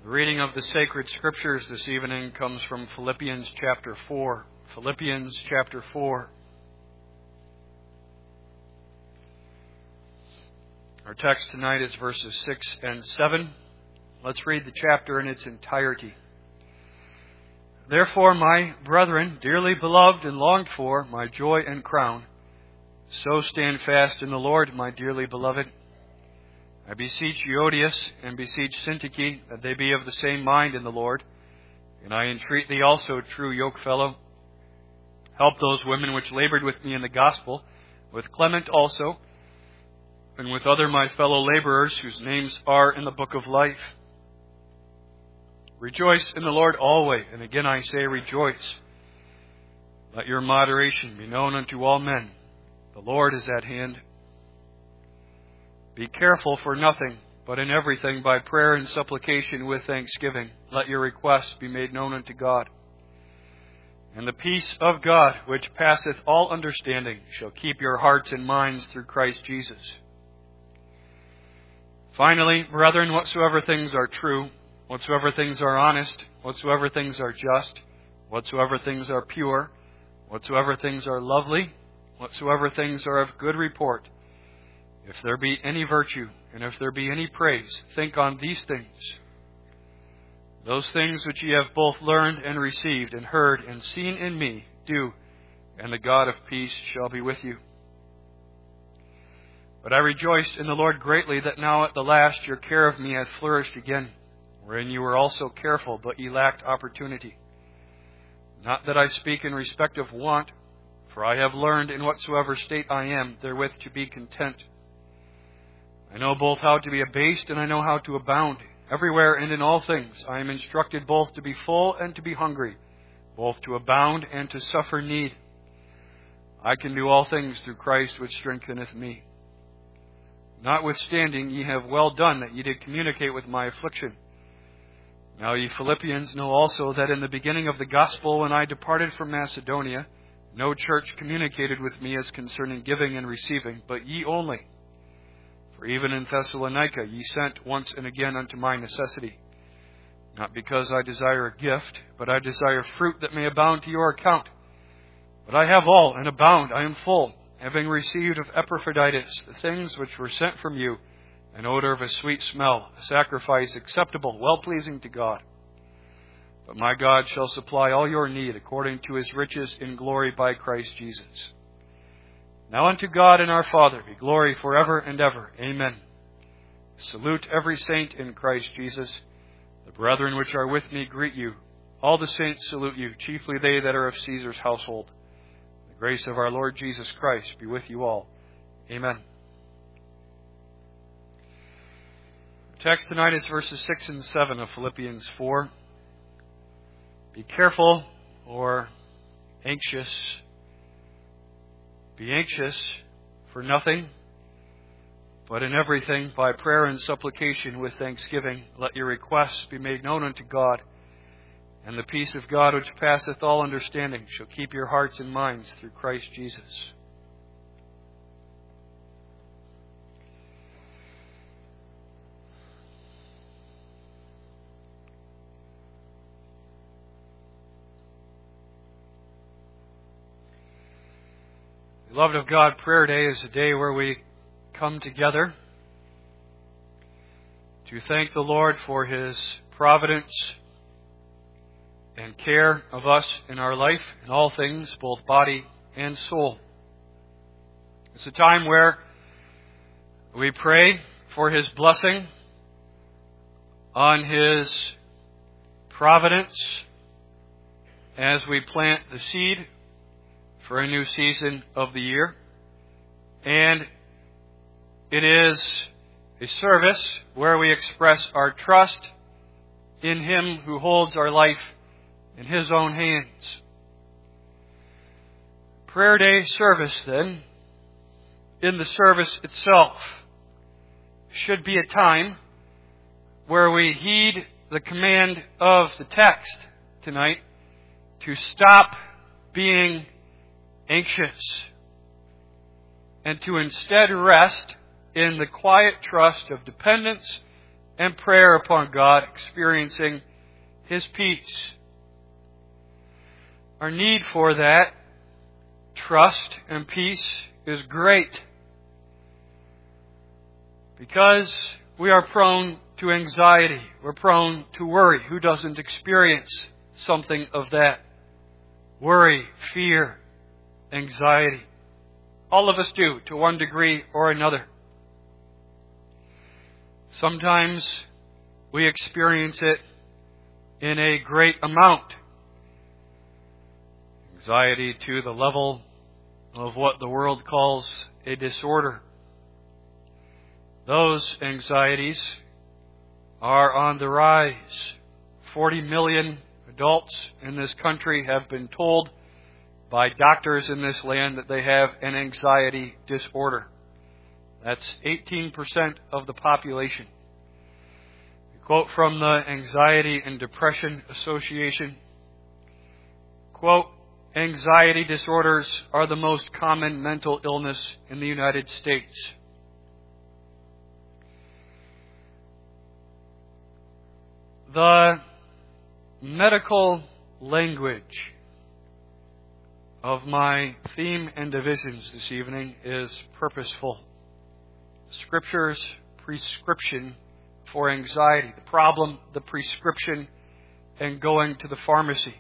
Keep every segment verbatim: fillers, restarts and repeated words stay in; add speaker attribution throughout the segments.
Speaker 1: The reading of the sacred scriptures this evening comes from Philippians chapter four. Philippians chapter four. Our text tonight is verses six and seven. Let's read the chapter in its entirety. Therefore, my brethren, dearly beloved and longed for, my joy and crown, so stand fast in the Lord, my dearly beloved. I beseech Euodias and beseech Syntyche that they be of the same mind in the Lord. And I entreat thee also, true yokefellow, help those women which labored with me in the gospel, with Clement also, and with other my fellow laborers whose names are in the book of life. Rejoice in the Lord always, and again I say rejoice. Let your moderation be known unto all men. The Lord is at hand. Be careful for nothing, but in everything by prayer and supplication with thanksgiving, let your requests be made known unto God. And the peace of God, which passeth all understanding, shall keep your hearts and minds through Christ Jesus. Finally, brethren, whatsoever things are true, whatsoever things are honest, whatsoever things are just, whatsoever things are pure, whatsoever things are lovely, whatsoever things are of good report, if there be any virtue, and if there be any praise, think on these things. Those things which ye have both learned and received and heard and seen in me, do, and the God of peace shall be with you. But I rejoiced in the Lord greatly that now at the last your care of me hath flourished again, wherein you were also careful, but ye lacked opportunity. Not that I speak in respect of want, for I have learned in whatsoever state I am therewith to be content. I know both how to be abased and I know how to abound. Everywhere and in all things I am instructed both to be full and to be hungry, both to abound and to suffer need. I can do all things through Christ which strengtheneth me. Notwithstanding, ye have well done that ye did communicate with my affliction. Now ye Philippians know also that in the beginning of the gospel, when I departed from Macedonia, no church communicated with me as concerning giving and receiving, but ye only. For even in Thessalonica ye sent once and again unto my necessity. Not because I desire a gift, but I desire fruit that may abound to your account. But I have all, and abound, I am full, having received of Epaphroditus the things which were sent from you, an odor of a sweet smell, a sacrifice acceptable, well-pleasing to God. But my God shall supply all your need according to his riches in glory by Christ Jesus. Now unto God and our Father be glory forever and ever. Amen. Salute every saint in Christ Jesus. The brethren which are with me greet you. All the saints salute you, chiefly they that are of Caesar's household. The grace of our Lord Jesus Christ be with you all. Amen. The text tonight is verses six and seven of Philippians four. Be careful or anxious. Be anxious for nothing, but in everything, by prayer and supplication with thanksgiving, let your requests be made known unto God. And the peace of God, which passeth all understanding, shall keep your hearts and minds through Christ Jesus. Beloved of God, Prayer Day is a day where we come together to thank the Lord for his providence and care of us in our life, in all things, both body and soul. It's a time where we pray for his blessing on his providence as we plant the seed for a new season of the year. And it is a service where we express our trust in him who holds our life in his own hands. Prayer Day service, then, in the service itself, should be a time where we heed the command of the text tonight to stop being anxious and to instead rest in the quiet trust of dependence and prayer upon God, experiencing His peace. Our need for that trust and peace is great because we are prone to anxiety. We're prone to worry. Who doesn't experience something of that? Worry, fear, anxiety. All of us do, to one degree or another. Sometimes we experience it in a great amount. Anxiety to the level of what the world calls a disorder. Those anxieties are on the rise. Forty million adults in this country have been told by doctors in this land that they have an anxiety disorder. That's eighteen percent of the population. A quote from the Anxiety and Depression Association. Quote, "Anxiety disorders are the most common mental illness in the United States." The medical language of my theme and divisions this evening is purposeful. Scripture's prescription for anxiety, the problem, the prescription, and going to the pharmacy.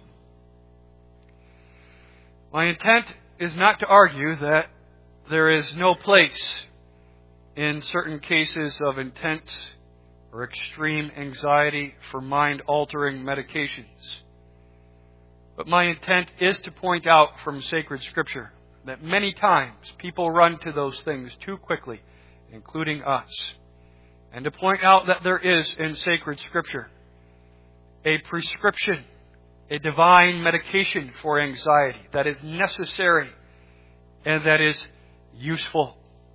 Speaker 1: My intent is not to argue that there is no place in certain cases of intense or extreme anxiety for mind-altering medications. But my intent is to point out from sacred Scripture that many times people run to those things too quickly, including us, and to point out that there is in sacred Scripture a prescription, a divine medication for anxiety that is necessary and that is useful.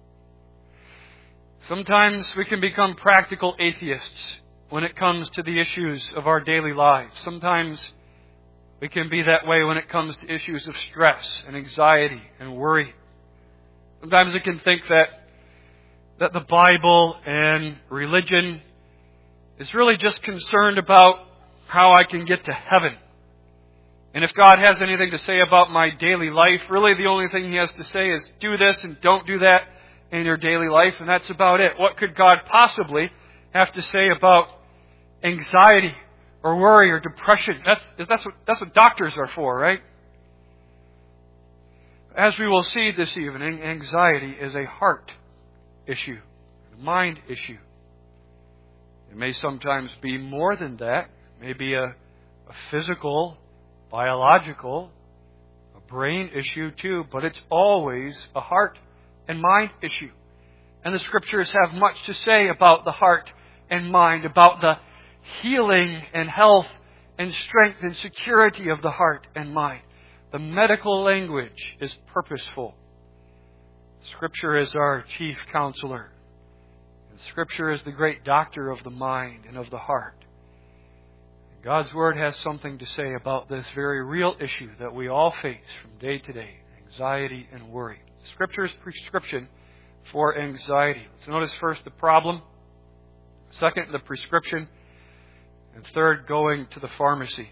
Speaker 1: Sometimes we can become practical atheists when it comes to the issues of our daily lives. Sometimes we can be that way when it comes to issues of stress and anxiety and worry. Sometimes we can think that that the Bible and religion is really just concerned about how I can get to heaven. And if God has anything to say about my daily life, really the only thing He has to say is do this and don't do that in your daily life, and that's about it. What could God possibly have to say about anxiety or worry or depression? That's, that's, what, that's what doctors are for, right? As we will see this evening, anxiety is a heart issue, a mind issue. It may sometimes be more than that. It may be a, a physical, biological, a brain issue too, but it's always a heart and mind issue. And the Scriptures have much to say about the heart and mind, about the healing and health and strength and security of the heart and mind. The medical language is purposeful. Scripture is our chief counselor. And Scripture is the great doctor of the mind and of the heart. God's Word has something to say about this very real issue that we all face from day to day, anxiety and worry. Scripture's prescription for anxiety. Let's notice first the problem, second the prescription, and third going to the pharmacy.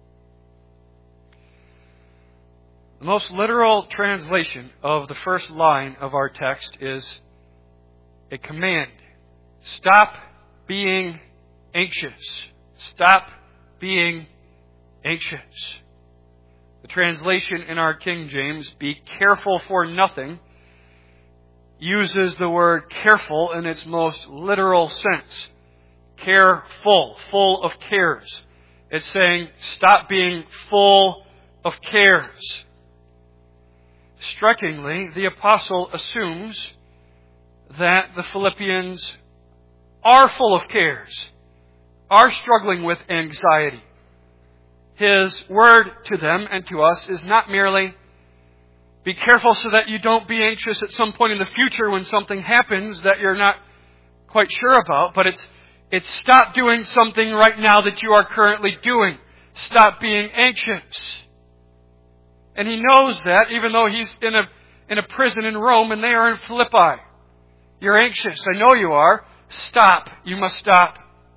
Speaker 1: The most literal translation of the first line of our text is a command. Stop being anxious. Stop being anxious. The translation in our King James, be careful for nothing, uses the word careful in its most literal sense. Careful, full of cares. It's saying, stop being full of cares. Strikingly, the apostle assumes that the Philippians are full of cares, are struggling with anxiety. His word to them and to us is not merely, be careful so that you don't be anxious at some point in the future when something happens that you're not quite sure about, but it's, it's stop doing something right now that you are currently doing. Stop being anxious. And he knows that even though he's in a, in a prison in Rome and they are in Philippi. You're anxious. I know you are. Stop. You must stop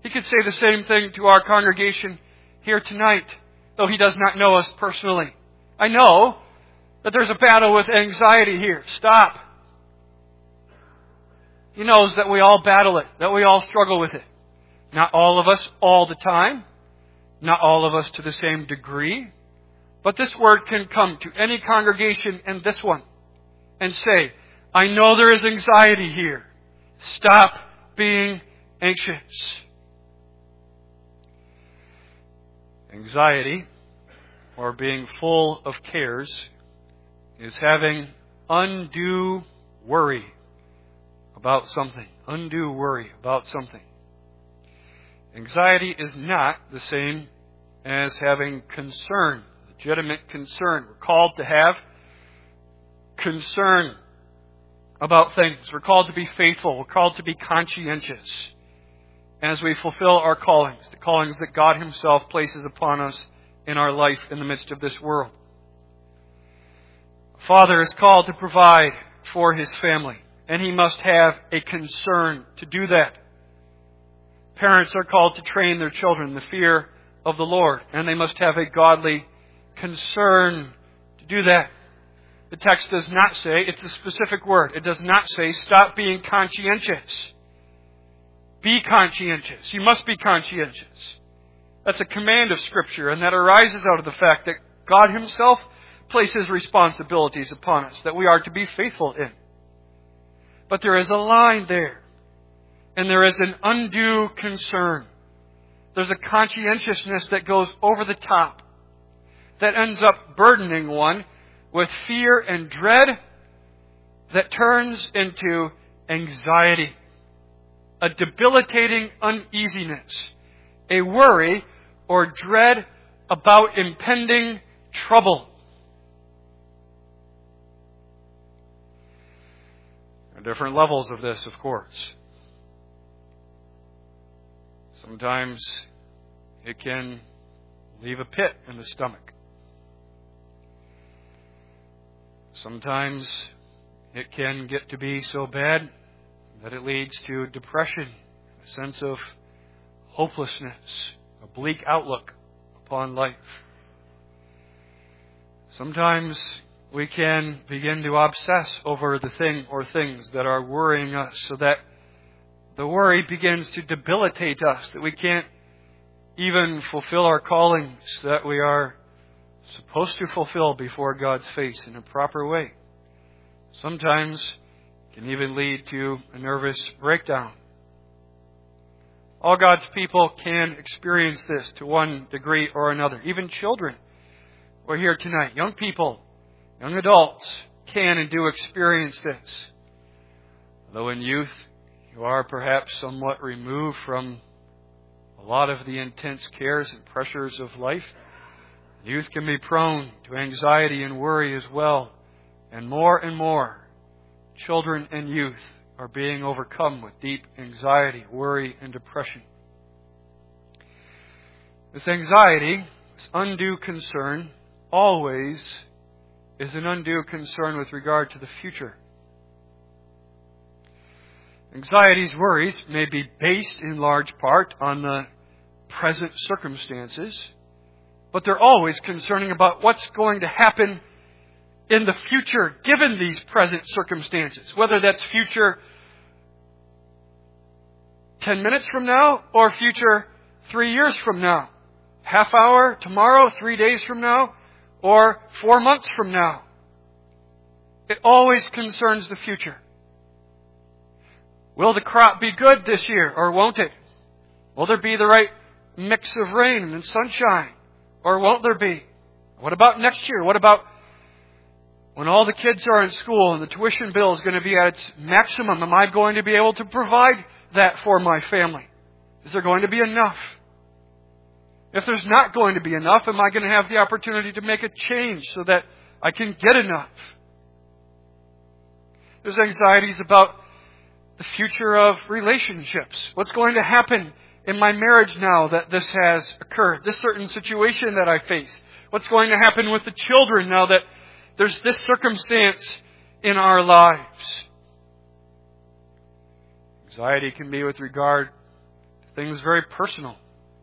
Speaker 1: He could say the same thing to our congregation here tonight, though He does not know us personally. I know that there's a battle with anxiety here. Stop. He knows that we all battle it, that we all struggle with it. Not all of us all the time, not all of us to the same degree, but this word can come to any congregation and this one and say, I know there is anxiety here. Stop being anxious. Anxiety, or being full of cares, is having undue worry about something. Undue worry about something. Anxiety is not the same as having concern, legitimate concern. We're called to have concern about things. We're called to be faithful. We're called to be conscientious as we fulfill our callings, the callings that God Himself places upon us in our life in the midst of this world. A father is called to provide for his family, and he must have a concern to do that. Parents are called to train their children in the fear of the Lord, and they must have a godly concern to do that. The text does not say, it's a specific word, it does not say stop being conscientious. Be conscientious. You must be conscientious. That's a command of Scripture, and that arises out of the fact that God Himself places responsibilities upon us that we are to be faithful in. But there is a line there, and there is an undue concern. There's a conscientiousness that goes over the top, that ends up burdening one with fear and dread that turns into anxiety, a debilitating uneasiness, a worry or dread about impending trouble. There are different levels of this, of course. Sometimes it can leave a pit in the stomach. Sometimes it can get to be so bad that it leads to depression, a sense of hopelessness, a bleak outlook upon life. Sometimes we can begin to obsess over the thing or things that are worrying us, so that the worry begins to debilitate us, that we can't even fulfill our callings that we are supposed to fulfill before God's face in a proper way. Sometimes it can even lead to a nervous breakdown. All God's people can experience this to one degree or another. Even children who are here tonight, young people, young adults can and do experience this. Though in youth you are perhaps somewhat removed from a lot of the intense cares and pressures of life, youth can be prone to anxiety and worry as well. And more and more, children and youth are being overcome with deep anxiety, worry, and depression. This anxiety, this undue concern, always is an undue concern with regard to the future. Anxiety's worries may be based in large part on the present circumstances, but they're always concerning about what's going to happen in the future given these present circumstances, whether that's future ten minutes from now or future three years from now, half hour tomorrow, three days from now, or four months from now. It always concerns the future. Will the crop be good this year, or won't it? Will there be the right mix of rain and sunshine, or won't there be? What about next year? What about when all the kids are in school and the tuition bill is going to be at its maximum? Am I going to be able to provide that for my family? Is there going to be enough? If there's not going to be enough, am I going to have the opportunity to make a change so that I can get enough? There's anxieties about the future of relationships. What's going to happen in my marriage now that this has occurred? This certain situation that I face. What's going to happen with the children now that there's this circumstance in our lives? Anxiety can be with regard to things very personal.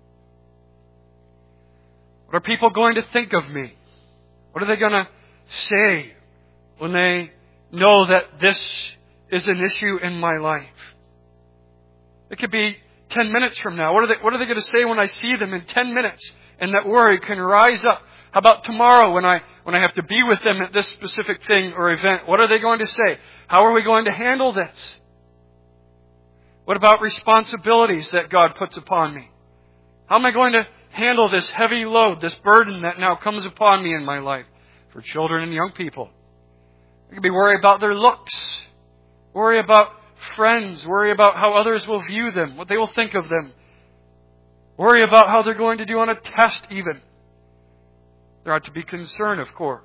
Speaker 1: What are people going to think of me? What are they going to say when they know that this is an issue in my life? It could be ten minutes from now. What are they, what are they going to say when I see them in ten minutes? And that worry can rise up. How about tomorrow when I when I have to be with them at this specific thing or event? What are they going to say? How are we going to handle this? What about responsibilities that God puts upon me? How am I going to handle this heavy load, this burden that now comes upon me in my life? For children and young people, I could be worried about their looks, worry about friends, worry about how others will view them, what they will think of them, worry about how they're going to do on a test even. There ought to be concern, of course,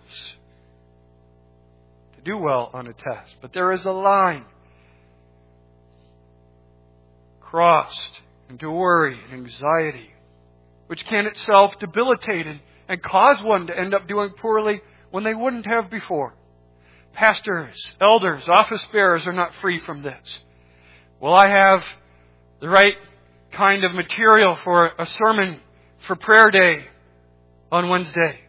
Speaker 1: to do well on a test. But there is a line crossed into worry and anxiety, which can itself debilitate and, and cause one to end up doing poorly when they wouldn't have before. Pastors, elders, office bearers are not free from this. Will I have the right kind of material for a sermon for prayer day on Wednesday?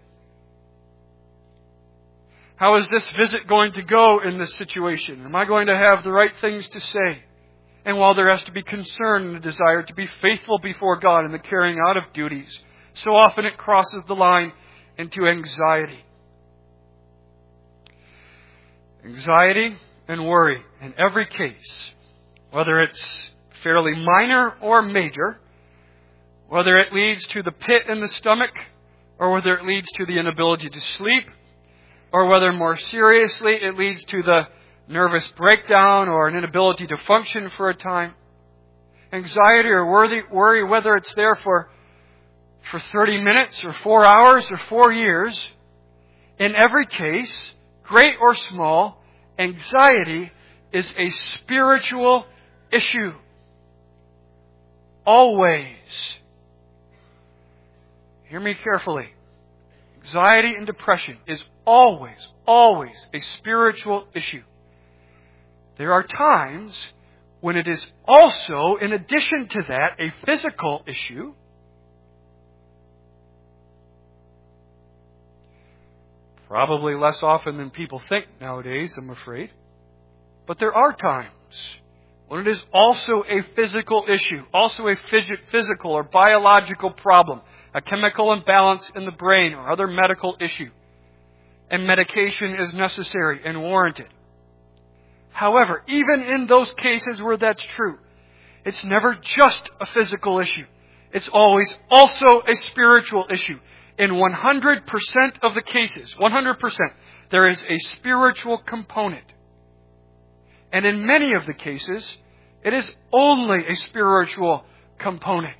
Speaker 1: How is this visit going to go in this situation? Am I going to have the right things to say? And while there has to be concern and a desire to be faithful before God in the carrying out of duties, so often it crosses the line into anxiety. Anxiety and worry in every case, whether it's fairly minor or major, whether it leads to the pit in the stomach, or whether it leads to the inability to sleep, or whether more seriously it leads to the nervous breakdown or an inability to function for a time. Anxiety or worry, worry whether it's there for, for thirty minutes or four hours or four years, in every case, great or small, anxiety is a spiritual issue. Always. Hear me carefully. Anxiety and depression is always, always a spiritual issue. There are times when it is also, in addition to that, a physical issue. Probably less often than people think nowadays, I'm afraid. But there are times when it is also a physical issue, also a physical or biological problem, a chemical imbalance in the brain or other medical issue, and medication is necessary and warranted. However, even in those cases where that's true, it's never just a physical issue. It's always also a spiritual issue. In one hundred percent of the cases, one hundred percent, there is a spiritual component. And in many of the cases, it is only a spiritual component.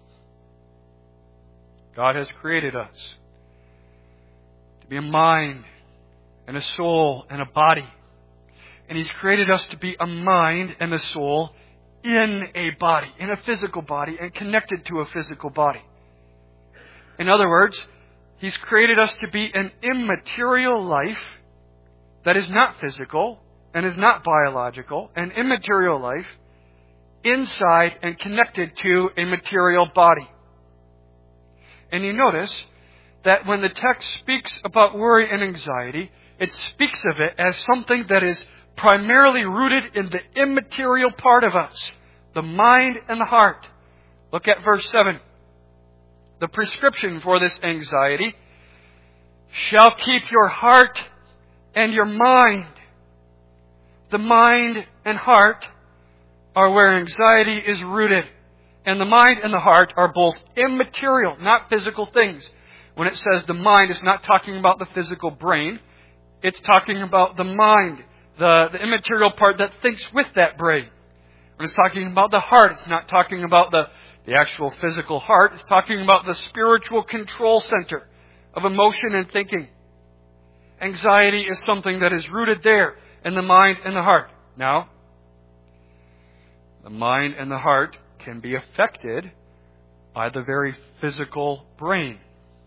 Speaker 1: God has created us to be a mind and a soul and a body. And He's created us to be a mind and a soul in a body, in a physical body, and connected to a physical body. In other words, He's created us to be an immaterial life that is not physical and is not biological, an immaterial life inside and connected to a material body. And you notice that when the text speaks about worry and anxiety, it speaks of it as something that is primarily rooted in the immaterial part of us, the mind and the heart. Look at verse seven. The prescription for this anxiety shall keep your heart and your mind. The mind and heart are where anxiety is rooted. And the mind and the heart are both immaterial, not physical things. When it says the mind, it's not talking about the physical brain. It's talking about the mind, the, the immaterial part that thinks with that brain. When it's talking about the heart, it's not talking about the, the actual physical heart. It's talking about the spiritual control center of emotion and thinking. Anxiety is something that is rooted there in the mind and the heart. Now, the mind and the heart can be affected by the very physical brain,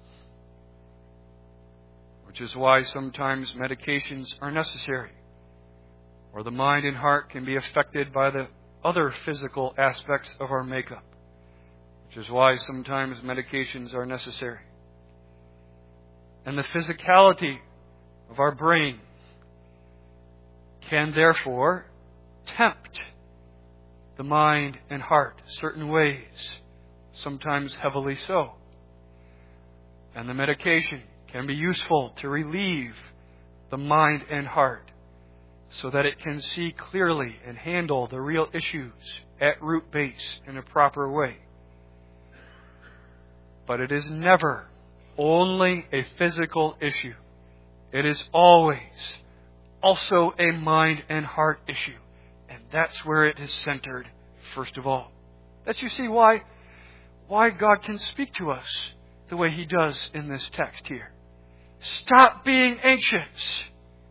Speaker 1: which is why sometimes medications are necessary. Or the mind and heart can be affected by the other physical aspects of our makeup. which is why sometimes medications are necessary. And the physicality of our brain can therefore tempt the mind and heart certain ways, sometimes heavily so. And the medication can be useful to relieve the mind and heart so that it can see clearly and handle the real issues at root base in a proper way. But it is never only a physical issue. It is always also a mind and heart issue. And that's where it is centered, first of all. That's, you see, why, why God can speak to us the way He does in this text here. Stop being anxious.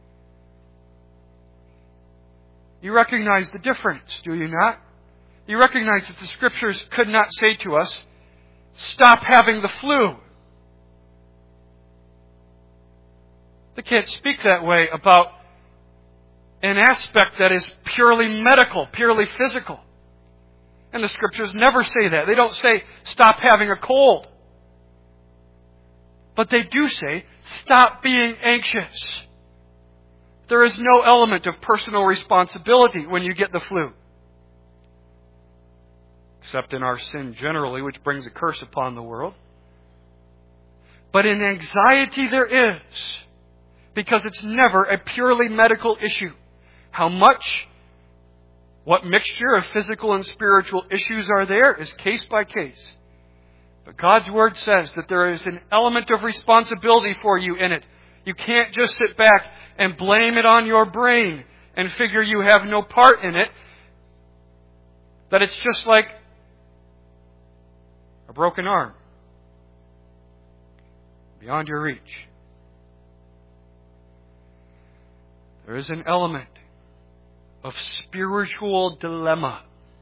Speaker 1: You recognize the difference, do you not? You recognize that the Scriptures could not say to us, stop having the flu. They can't speak that way about an aspect that is purely medical, purely physical. And the Scriptures never say that. They don't say, stop having a cold. But they do say, stop being anxious. There is no element of personal responsibility when you get the flu. Except in our sin generally, which brings a curse upon the world. But in anxiety there is, because it's never a purely medical issue. How much, what mixture of physical and spiritual issues are there is case by case. But God's Word says that there is an element of responsibility for you in it. You can't just sit back and blame it on your brain and figure you have no part in it. That it's just like a broken arm. Beyond your reach. There is an element of spiritual dilemma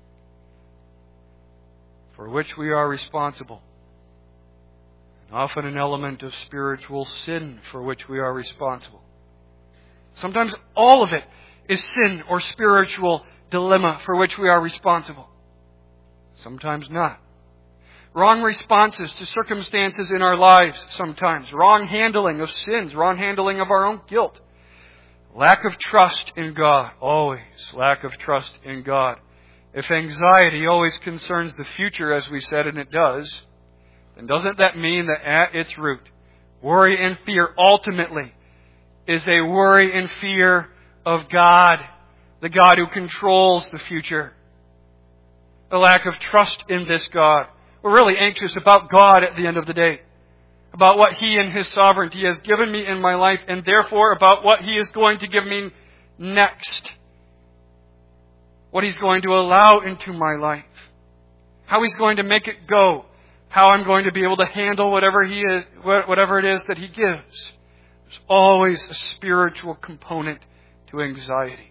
Speaker 1: for which we are responsible. And often an element of spiritual sin for which we are responsible. Sometimes all of it is sin or spiritual dilemma for which we are responsible. Sometimes not. Wrong responses to circumstances in our lives sometimes. Wrong handling of sins. Wrong handling of our own guilt. Lack of trust in God. Always lack of trust in God. If anxiety always concerns the future, as we said, and it does, then doesn't that mean that at its root, worry and fear ultimately is a worry and fear of God, the God who controls the future? A lack of trust in this God. We're really anxious about God at the end of the day. About what He and His sovereignty has given me in my life, and therefore about what He is going to give me next. What He's going to allow into my life. How He's going to make it go. How I'm going to be able to handle whatever He is, whatever it is that He gives. There's always a spiritual component to anxiety.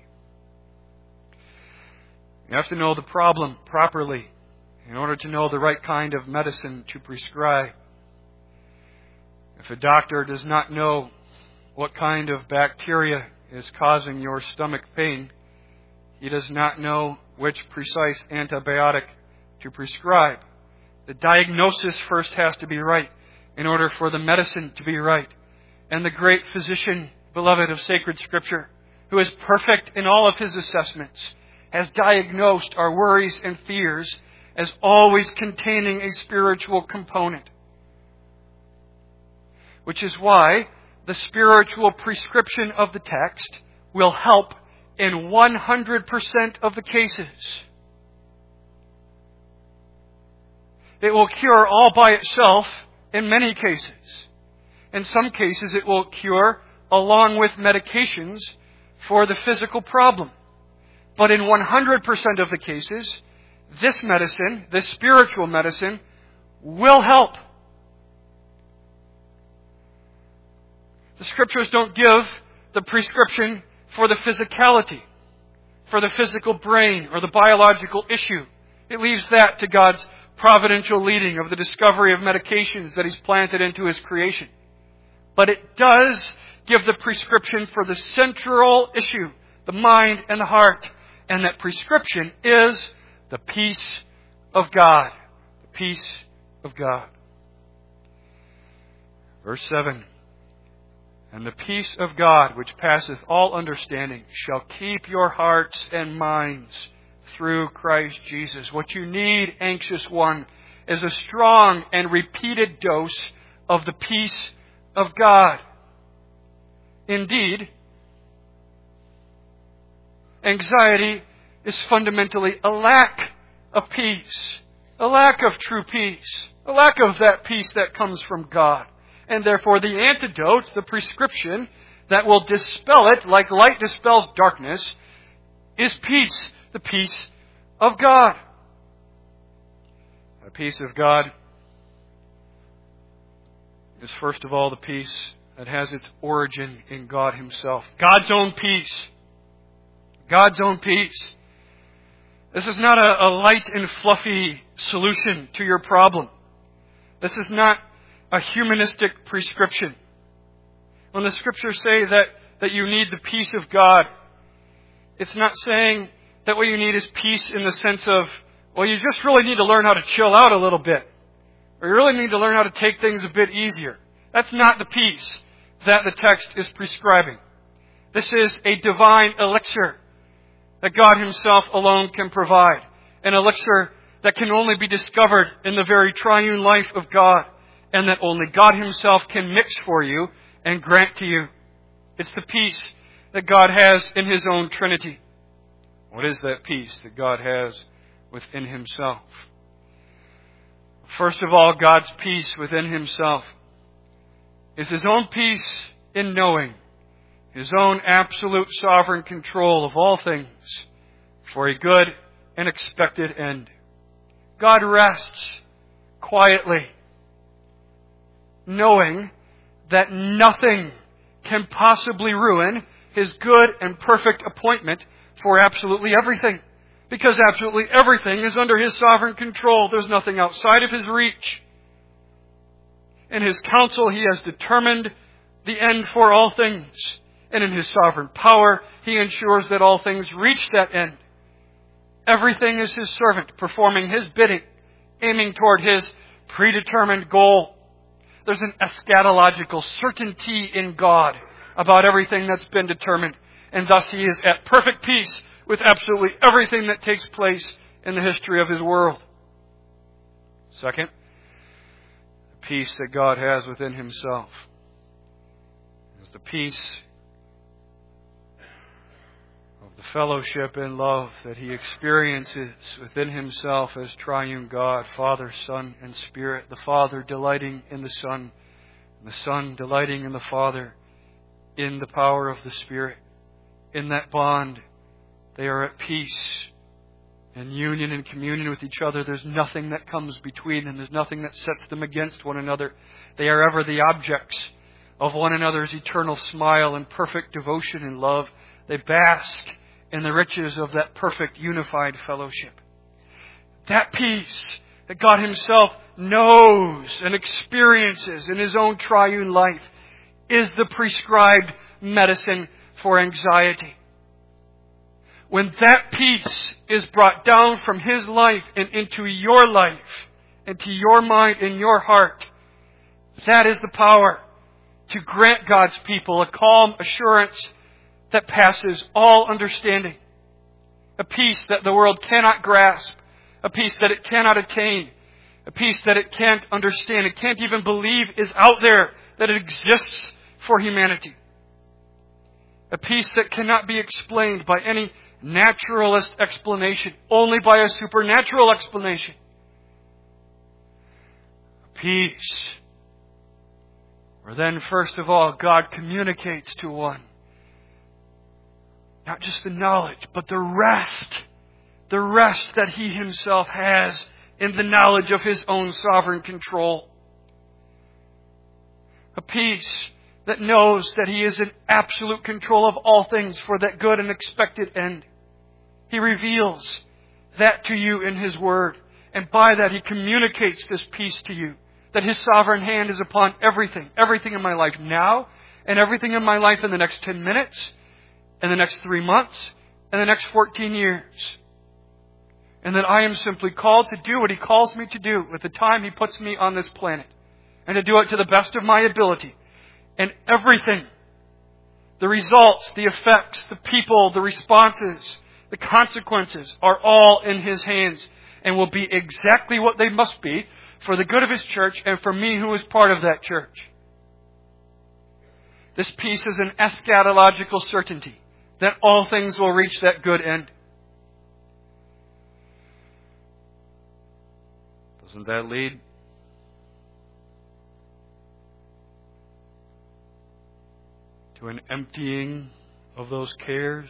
Speaker 1: You have to know the problem properly in order to know the right kind of medicine to prescribe. If a doctor does not know what kind of bacteria is causing your stomach pain, he does not know which precise antibiotic to prescribe. The diagnosis first has to be right in order for the medicine to be right. And the great physician, beloved of sacred Scripture, who is perfect in all of His assessments, has diagnosed our worries and fears as always containing a spiritual component. Which is why the spiritual prescription of the text will help in one hundred percent of the cases. It will cure all by itself in many cases. In some cases it will cure along with medications for the physical problem. But in one hundred percent of the cases, this medicine, this spiritual medicine, will help. The Scriptures don't give the prescription for the physicality, for the physical brain or the biological issue. It leaves that to God's providential leading of the discovery of medications that He's planted into His creation. But it does give the prescription for the central issue, the mind and the heart. And that prescription is the peace of God. The peace of God. Verse seven. And the peace of God, which passeth all understanding, shall keep your hearts and minds through Christ Jesus. What you need, anxious one, is a strong and repeated dose of the peace of God. Indeed, anxiety is fundamentally a lack of peace, a lack of true peace, a lack of that peace that comes from God. And therefore the antidote, the prescription that will dispel it like light dispels darkness, is peace, the peace of God. The peace of God is first of all the peace that has its origin in God Himself. God's own peace. God's own peace. This is not a, a light and fluffy solution to your problem. This is not a humanistic prescription. When the Scriptures say that, that you need the peace of God, it's not saying that what you need is peace in the sense of, well, you just really need to learn how to chill out a little bit. Or you really need to learn how to take things a bit easier. That's not the peace that the text is prescribing. This is a divine elixir that God Himself alone can provide. An elixir that can only be discovered in the very triune life of God, and that only God Himself can mix for you and grant to you. It's the peace that God has in His own Trinity. What is that peace that God has within Himself? First of all, God's peace within Himself is His own peace in knowing His own absolute sovereign control of all things for a good and expected end. God rests quietly, knowing that nothing can possibly ruin His good and perfect appointment for absolutely everything. Because absolutely everything is under His sovereign control. There's nothing outside of His reach. In His counsel, He has determined the end for all things. And in His sovereign power, He ensures that all things reach that end. Everything is His servant, performing His bidding, aiming toward His predetermined goal. There's an eschatological certainty in God about everything that's been determined. And thus He is at perfect peace with absolutely everything that takes place in the history of His world. Second, the peace that God has within Himself is the peace of the fellowship and love that He experiences within Himself as triune God, Father, Son, and Spirit. The Father delighting in the Son, and the Son delighting in the Father, in the power of the Spirit. In that bond, they are at peace and union and communion with each other. There's nothing that comes between them. There's nothing that sets them against one another. They are ever the objects of one another's eternal smile and perfect devotion and love. They bask in the riches of that perfect unified fellowship. That peace that God Himself knows and experiences in His own triune life is the prescribed medicine for anxiety. When that peace is brought down from His life and into your life, into your mind and your heart, that is the power to grant God's people a calm assurance that passes all understanding. A peace that the world cannot grasp. A peace that it cannot attain. A peace that it can't understand. It can't even believe is out there, that it exists for humanity. A peace that cannot be explained by any naturalist explanation, only by a supernatural explanation. A peace where then, first of all, God communicates to one not just the knowledge, but the rest. The rest that He Himself has in the knowledge of His own sovereign control. A peace that knows that He is in absolute control of all things for that good and expected end. He reveals that to you in His Word. And by that He communicates this peace to you. That His sovereign hand is upon everything. Everything in my life now. And everything in my life in the next ten minutes. In the next three months. And the next fourteen years. And that I am simply called to do what He calls me to do with the time He puts me on this planet. And to do it to the best of my ability. And everything, the results, the effects, the people, the responses, the consequences are all in His hands and will be exactly what they must be for the good of His church and for me who is part of that church. This peace is an eschatological certainty that all things will reach that good end. Doesn't that lead to an emptying of those cares?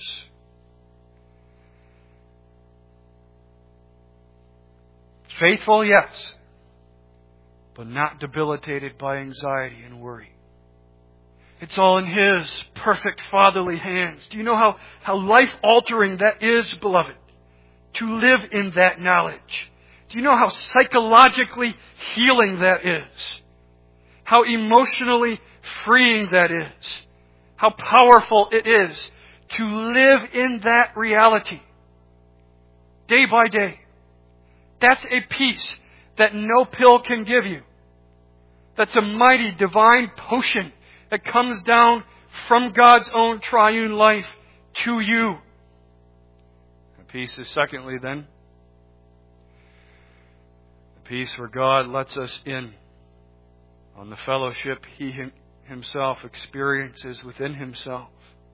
Speaker 1: Faithful, yes, but not debilitated by anxiety and worry. It's all in His perfect fatherly hands. Do you know how, how life-altering that is, beloved? To live in that knowledge. Do you know how psychologically healing that is? How emotionally freeing that is? How powerful it is to live in that reality day by day. That's a peace that no pill can give you. That's a mighty divine potion that comes down from God's own triune life to you. The peace is secondly then, the peace where God lets us in on the fellowship He Himself experiences within Himself.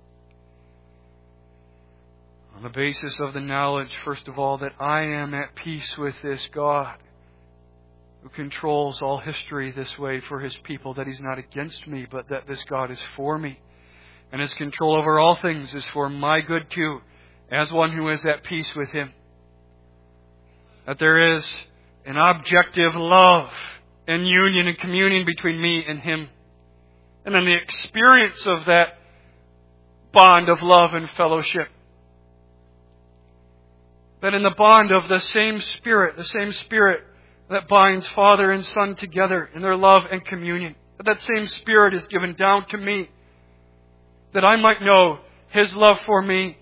Speaker 1: On the basis of the knowledge, first of all, that I am at peace with this God who controls all history this way for His people, that He's not against me, but that this God is for me. And His control over all things is for my good too, as one who is at peace with Him. That there is an objective love and union and communion between me and Him. And then the experience of that bond of love and fellowship. That in the bond of the same Spirit, the same Spirit that binds Father and Son together in their love and communion, that that same Spirit is given down to me, that I might know His love for me,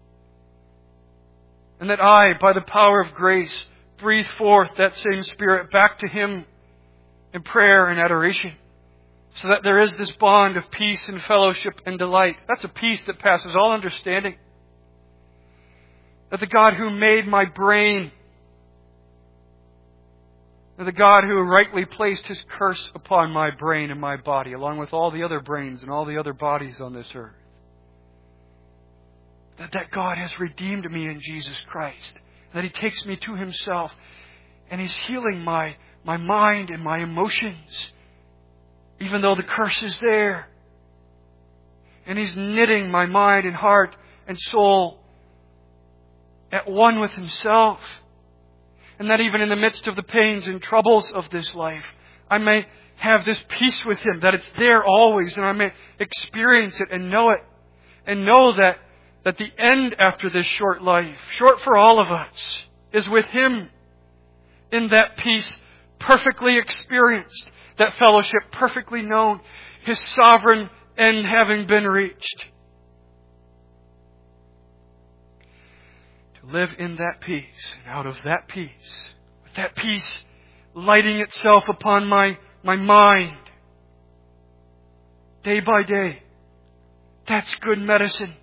Speaker 1: and that I, by the power of grace, breathe forth that same Spirit back to Him in prayer and adoration, so that there is this bond of peace and fellowship and delight. That's a peace that passes all understanding. That the God who made my brain, that the God who rightly placed His curse upon my brain and my body, along with all the other brains and all the other bodies on this earth, that that God has redeemed me in Jesus Christ, that He takes me to Himself, and He's healing my, my mind and my emotions, even though the curse is there. And He's knitting my mind and heart and soul at one with Himself. And that even in the midst of the pains and troubles of this life, I may have this peace with Him, that it's there always, and I may experience it and know it. And know that, that the end after this short life, short for all of us, is with Him. In that peace, perfectly experienced, that fellowship perfectly known, His sovereign end having been reached. Live in that peace, and out of that peace, with that peace lighting itself upon my, my mind, day by day. That's good medicine.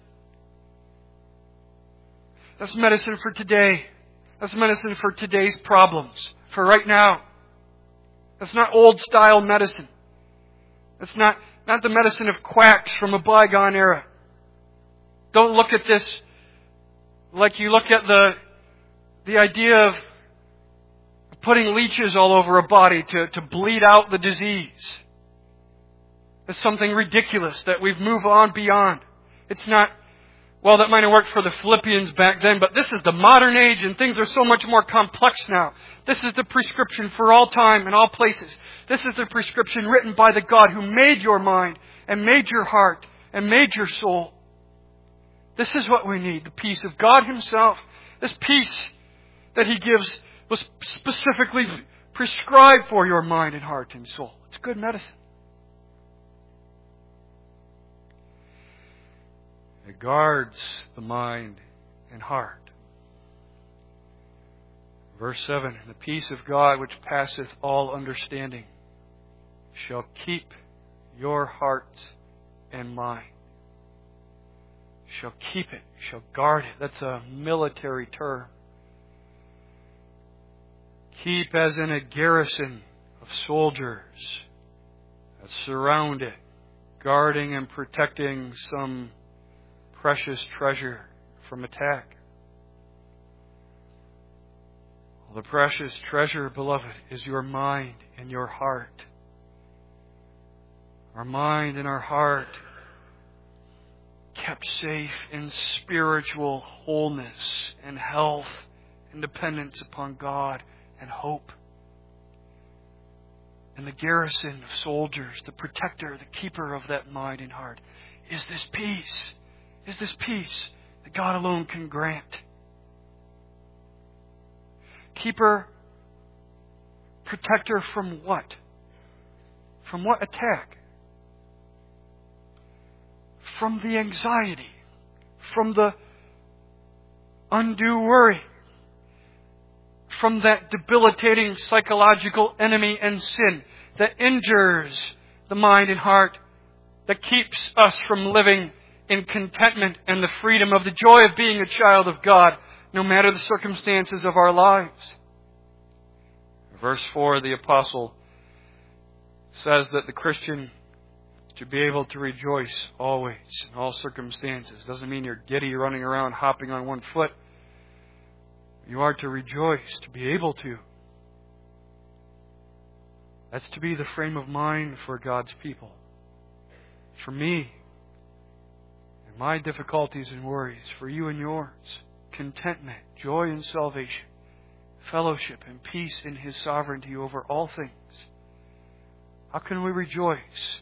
Speaker 1: That's medicine for today. That's medicine for today's problems, for right now. That's not old style medicine. That's not, not the medicine of quacks from a bygone era. Don't look at this like you look at the the idea of putting leeches all over a body to, to bleed out the disease. It's something ridiculous that we've moved on beyond. It's not, well, that might have worked for the Philippians back then, but this is the modern age and things are so much more complex now. This is the prescription for all time and all places. This is the prescription written by the God who made your mind and made your heart and made your soul. This is what we need, the peace of God Himself. This peace that He gives was specifically prescribed for your mind and heart and soul. It's good medicine. It guards the mind and heart. Verse seven, the peace of God which passeth all understanding shall keep your heart and mind. Shall keep it, shall guard it. That's a military term. Keep as in a garrison of soldiers that surround it, guarding and protecting some precious treasure from attack. The precious treasure, beloved, is your mind and your heart. Our mind and our heart kept safe in spiritual wholeness and health and dependence upon God and hope. And the garrison of soldiers, the protector, the keeper of that mind and heart, is this peace. Is this peace that God alone can grant. Keeper, protector from what? From what attack? From the anxiety, from the undue worry, from that debilitating psychological enemy and sin that injures the mind and heart, that keeps us from living in contentment and the freedom of the joy of being a child of God, no matter the circumstances of our lives. Verse four, the apostle says that the Christian to be able to rejoice always in all circumstances. Doesn't mean you're giddy running around hopping on one foot. You are to rejoice, to be able to. That's to be the frame of mind for God's people. For me, and my difficulties and worries, for you and yours. Contentment, joy in salvation, fellowship and peace in His sovereignty over all things. How can we rejoice?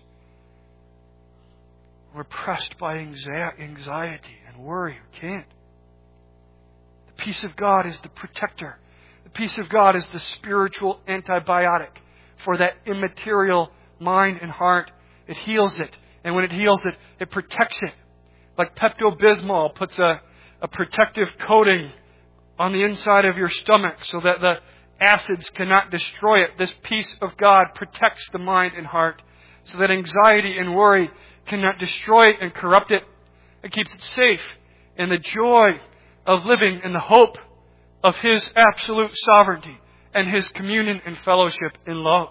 Speaker 1: We're pressed by anxiety and worry. We can't. The peace of God is the protector. The peace of God is the spiritual antibiotic for that immaterial mind and heart. It heals it. And when it heals it, it protects it. Like Pepto-Bismol puts a, a protective coating on the inside of your stomach so that the acids cannot destroy it. This peace of God protects the mind and heart so that anxiety and worry cannot destroy it and corrupt it. It keeps it safe in the joy of living in the hope of His absolute sovereignty and His communion and fellowship in love.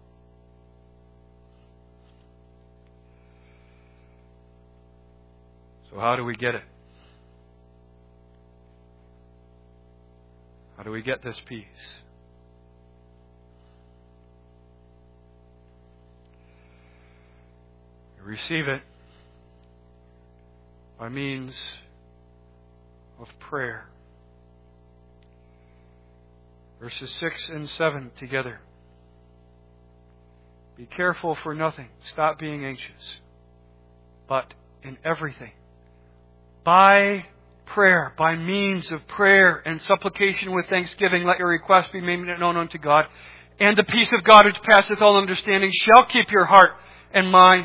Speaker 1: So how do we get it? How do we get this peace? We receive it by means of prayer. Verses six and seven together. Be careful for nothing. Stop being anxious. But in everything, by prayer, by means of prayer and supplication with thanksgiving, let your requests be made known unto God. And the peace of God which passeth all understanding shall keep your heart and mind.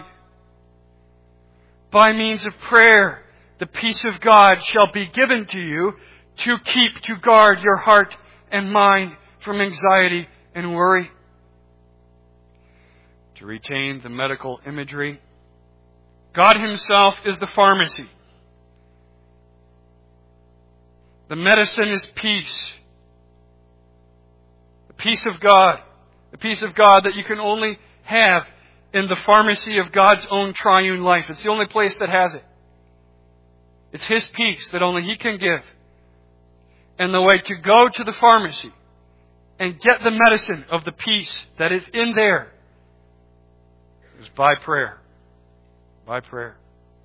Speaker 1: By means of prayer, the peace of God shall be given to you to keep, to guard your heart and mind from anxiety and worry. To retain the medical imagery, God Himself is the pharmacy. The medicine is peace. The peace of God. The peace of God that you can only have in the pharmacy of God's own triune life. It's the only place that has it. It's His peace that only He can give. And the way to go to the pharmacy and get the medicine of the peace that is in there is by prayer. By prayer.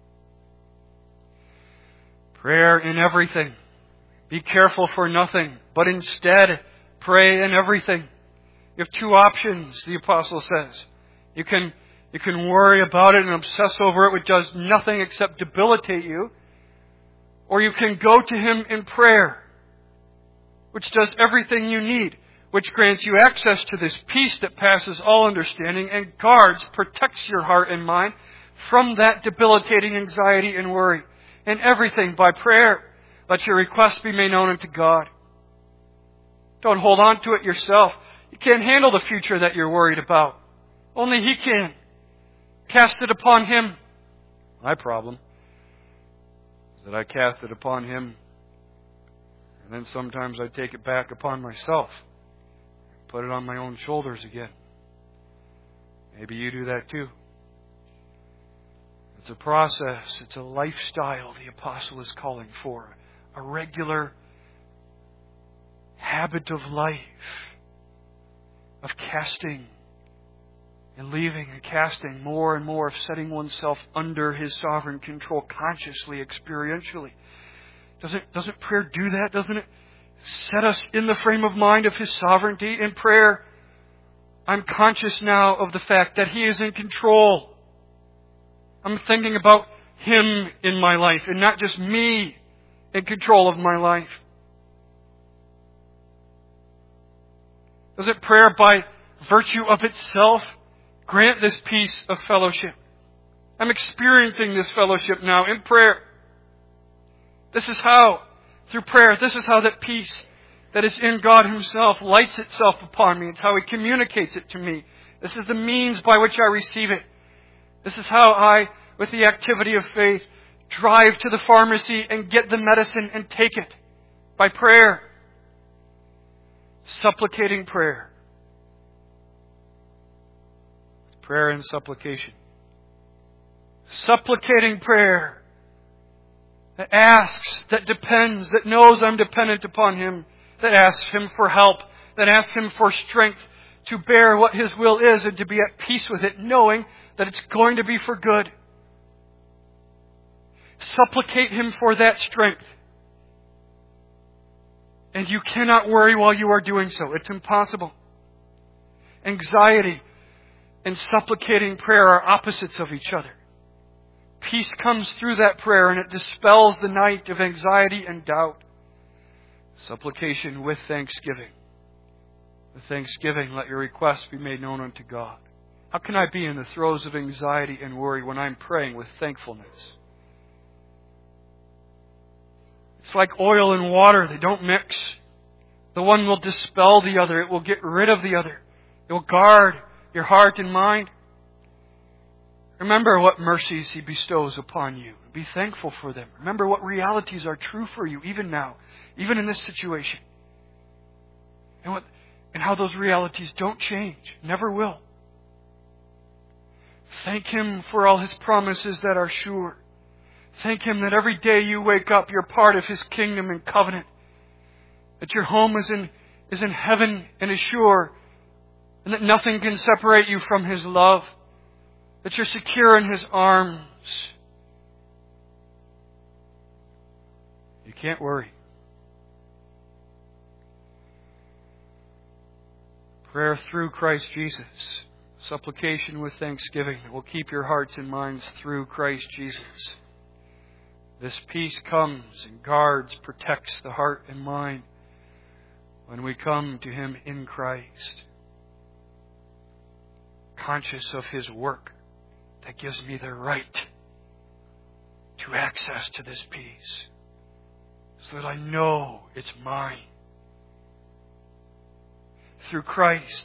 Speaker 1: Prayer in everything. Be careful for nothing, but instead pray in everything. You have two options, the apostle says. You can, you can worry about it and obsess over it, which does nothing except debilitate you. Or you can go to Him in prayer, which does everything you need, which grants you access to this peace that passes all understanding and guards, protects your heart and mind from that debilitating anxiety and worry. And everything by prayer. Let your requests be made known unto God. Don't hold on to it yourself. You can't handle the future that you're worried about. Only He can. Cast it upon Him. My problem is that I cast it upon Him, and then sometimes I take it back upon myself. Put it on my own shoulders again. Maybe you do that too. It's a process. It's a lifestyle the apostle is calling for. A regular habit of life. Of casting and leaving and casting more and more, of setting oneself under His sovereign control consciously, experientially. Doesn't, doesn't prayer do that? Doesn't it set us in the frame of mind of His sovereignty? In prayer, I'm conscious now of the fact that He is in control. I'm thinking about Him in my life and not just me in control of my life. Doesn't prayer, by virtue of itself, grant this peace of fellowship? I'm experiencing this fellowship now in prayer. This is how, through prayer, this is how that peace that is in God Himself lights itself upon me. It's how He communicates it to me. This is the means by which I receive it. This is how I, with the activity of faith, drive to the pharmacy and get the medicine and take it. By prayer. Supplicating prayer. Prayer and supplication. Supplicating prayer. That asks, that depends, that knows I'm dependent upon Him. That asks Him for help. That asks Him for strength to bear what His will is and to be at peace with it, knowing that it's going to be for good. Supplicate Him for that strength. And you cannot worry while you are doing so. It's impossible. Anxiety and supplicating prayer are opposites of each other. Peace comes through that prayer and it dispels the night of anxiety and doubt. Supplication with thanksgiving. With thanksgiving, let your requests be made known unto God. How can I be in the throes of anxiety and worry when I'm praying with thankfulness? It's like oil and water. They don't mix. The one will dispel the other. It will get rid of the other. It will guard your heart and mind. Remember what mercies He bestows upon you. Be thankful for them. Remember what realities are true for you, even now, even in this situation. And what, and how those realities don't change, never will. Thank Him for all His promises that are sure. Thank Him that every day you wake up, you're part of His kingdom and covenant. That your home is in, is in heaven and is sure. And that nothing can separate you from His love. That you're secure in His arms. You can't worry. Prayer through Christ Jesus. Supplication with thanksgiving will keep your hearts and minds through Christ Jesus. This peace comes and guards, protects the heart and mind when we come to Him in Christ. Conscious of His work that gives me the right to access to this peace. So that I know it's mine. Through Christ,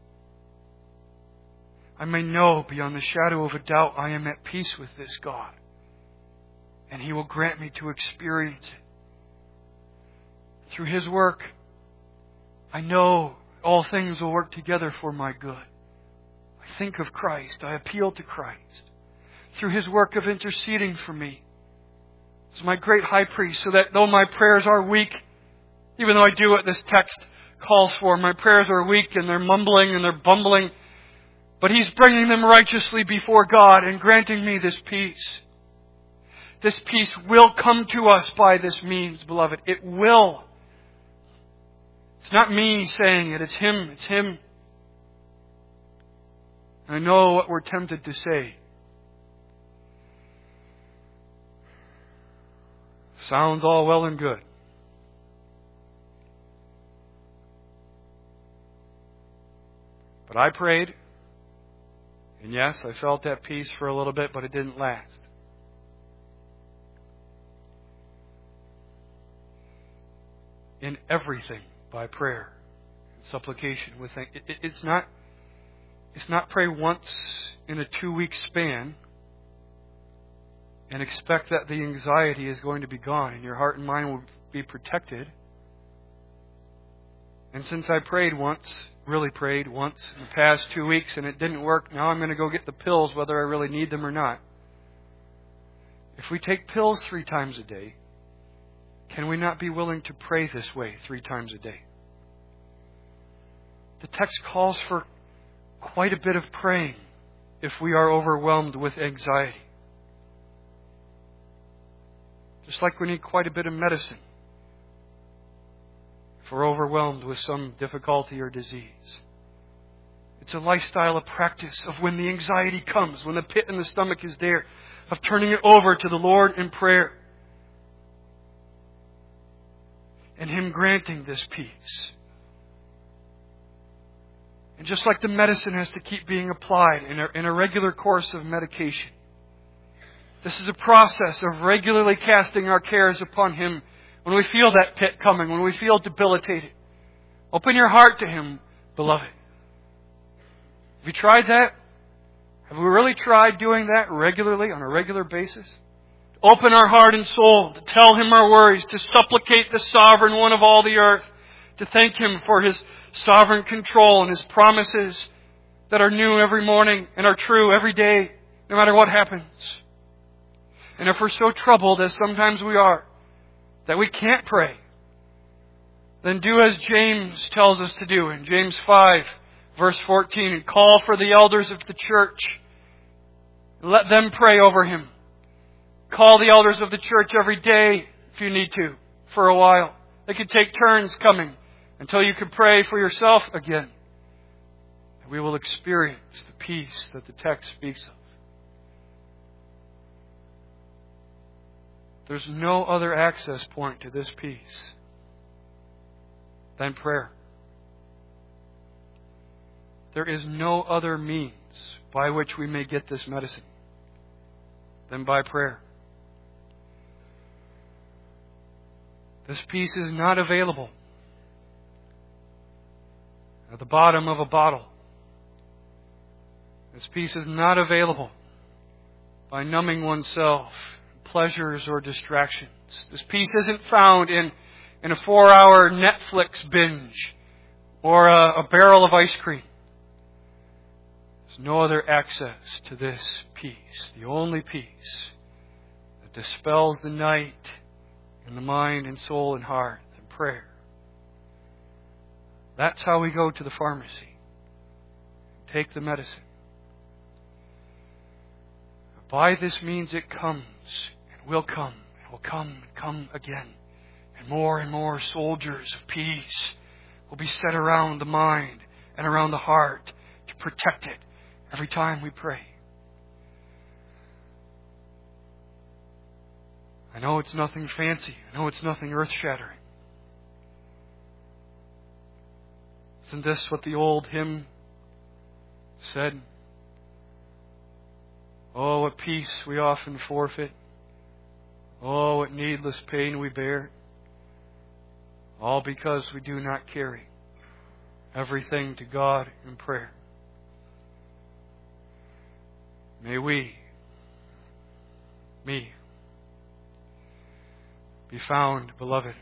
Speaker 1: I may know beyond the shadow of a doubt I am at peace with this God. And He will grant me to experience it. Through His work, I know all things will work together for my good. I think of Christ. I appeal to Christ. Through His work of interceding for me as my great high priest, so that though my prayers are weak, even though I do what this text calls for, my prayers are weak and they're mumbling and they're bumbling, but He's bringing them righteously before God and granting me this peace. This peace will come to us by this means, beloved. It will. It's not me saying it. It's Him. It's Him. I know what we're tempted to say. Sounds all well and good. But I prayed. And yes, I felt that peace for a little bit, but it didn't last. In everything by prayer. supplication with it, it, it's not it's not pray once in a two-week span and expect that the anxiety is going to be gone and your heart and mind will be protected. And since I prayed once, really prayed once in the past two weeks and it didn't work, now I'm going to go get the pills whether I really need them or not. If we take pills three times a day, can we not be willing to pray this way three times a day? The text calls for quite a bit of praying if we are overwhelmed with anxiety. Just like we need quite a bit of medicine if we're overwhelmed with some difficulty or disease. It's a lifestyle, a practice of when the anxiety comes, when the pit in the stomach is there, of turning it over to the Lord in prayer. And Him granting this peace. And just like the medicine has to keep being applied in a, in a regular course of medication, this is a process of regularly casting our cares upon Him when we feel that pit coming, when we feel debilitated. Open your heart to Him, beloved. Have you tried that? Have we really tried doing that regularly, on a regular basis? Open our heart and soul to tell Him our worries, to supplicate the Sovereign One of all the earth, to thank Him for His sovereign control and His promises that are new every morning and are true every day, no matter what happens. And if we're so troubled, as sometimes we are, that we can't pray, then do as James tells us to do in James five, verse fourteen, and call for the elders of the church. Let them pray over him. Call the elders of the church every day if you need to, for a while. They could take turns coming until you can pray for yourself again. And we will experience the peace that the text speaks of. There's no other access point to this peace than prayer. There is no other means by which we may get this medicine than by prayer. This peace is not available at the bottom of a bottle. This peace is not available by numbing oneself, pleasures or distractions. This peace isn't found in, in a four-hour Netflix binge or a, a barrel of ice cream. There's no other access to this peace. The only peace that dispels the night in the mind and soul and heart and prayer. That's how we go to the pharmacy. Take the medicine. By this means it comes, and will come, and will come, and come again. And more and more soldiers of peace will be set around the mind and around the heart to protect it every time we pray. I know it's nothing fancy. I know it's nothing earth-shattering. Isn't this what the old hymn said? Oh, what peace we often forfeit. Oh, what needless pain we bear. All because we do not carry everything to God in prayer. May we, me, be found, beloved,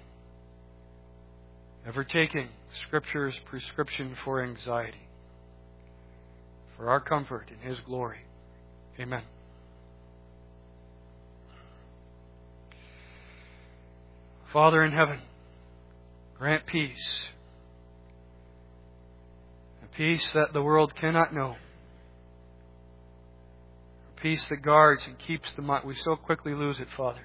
Speaker 1: ever taking Scripture's prescription for anxiety, for our comfort in His glory. Amen. Father in heaven, grant peace, a peace that the world cannot know, a peace that guards and keeps the mind. We so quickly lose it, Father.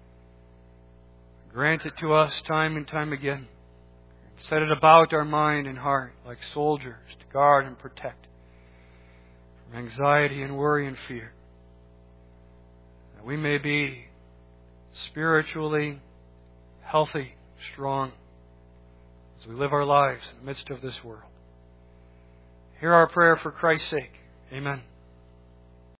Speaker 1: Grant it to us time and time again. Set it about our mind and heart like soldiers to guard and protect from anxiety and worry and fear. That we may be spiritually healthy, strong, as we live our lives in the midst of this world. Hear our prayer for Christ's sake. Amen.